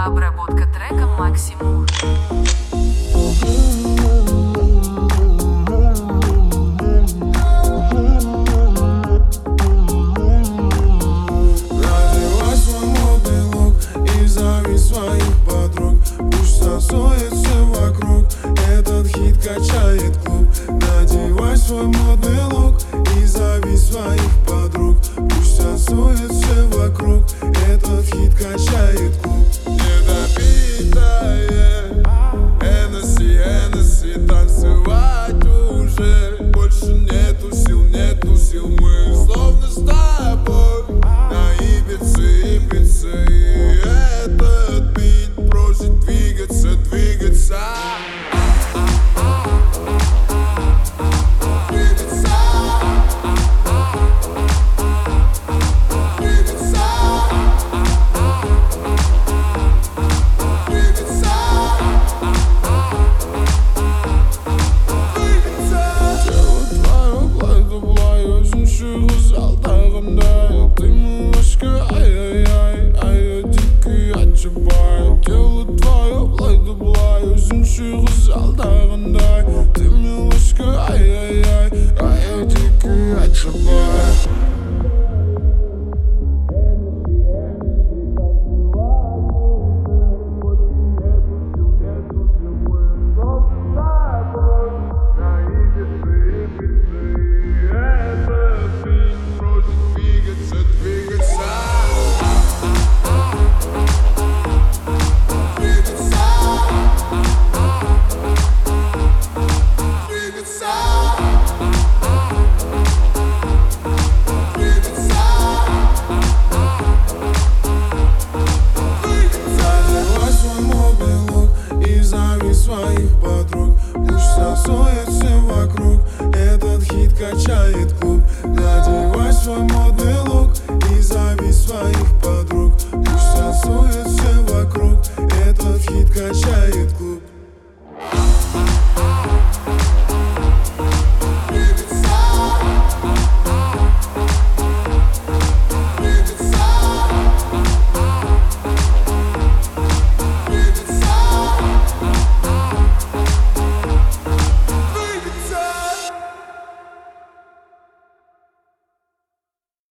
Обработка трека Максимур. Надевай свой модный лук и зови своих подруг. Пусть танцует все вокруг, этот хит качает клуб. Надевай свой модный лук и зови своих подруг. Пусть танцует все вокруг, этот хит качает клуб. Недопитая Hennessy, танцевать уже больше нету сил, мы словно с тобой на Ибице, и этот бит просит двигаться. Ты малышка, ай-яй-яй, дикий отчебай. Тело твое, блай, өзімше қызалдағандай. Ты малышка, ай-яй-яй, дикий отчебай. Своих подруг, пусть танцует все вокруг, этот хит качает клуб. Надевай свой модный лук и зови своих подруг. Пусть танцует все вокруг, этот хит качает клуб.